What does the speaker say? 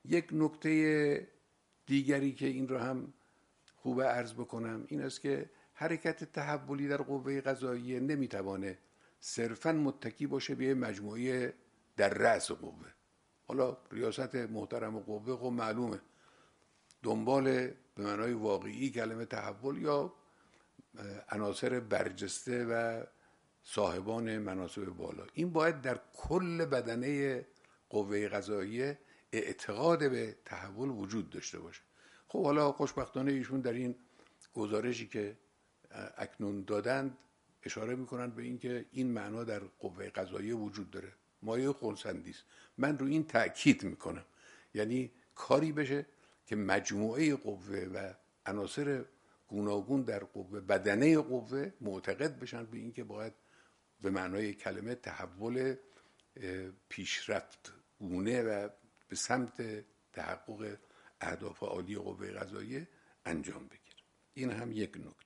یک نکته دیگری که این رو هم خوبه عرض بکنم این است که حرکت تحولی در قوه قضاییه نمیتوانه صرفاً متکی باشه به مجموعه در رأس قوه. حالا ریاست محترم قوه خب معلومه دنبال به معنای واقعی کلمه تحول یا عناصر برجسته و صاحبان مناصب بالا، این باید در کل بدنه قوه قضاییه اعتقاد به تحول وجود داشته باشه. خب حالا خوشبختانه ایشون در این گزارشی که اکنون دادند اشاره میکنند به این که این معنا در قوه قضاییه وجود داره، مایه خرسندی است. من رو این تأکید میکنم، یعنی کاری بشه که مجموعه قوه و عناصر گوناگون در قوه بدنه قوه معتقد بشن به این که باید به معنای کلمه تحول پیشرفت گونه و به سمت تحقق اهداف عالی قوه قضاییه انجام بگیره. این هم یک نکته.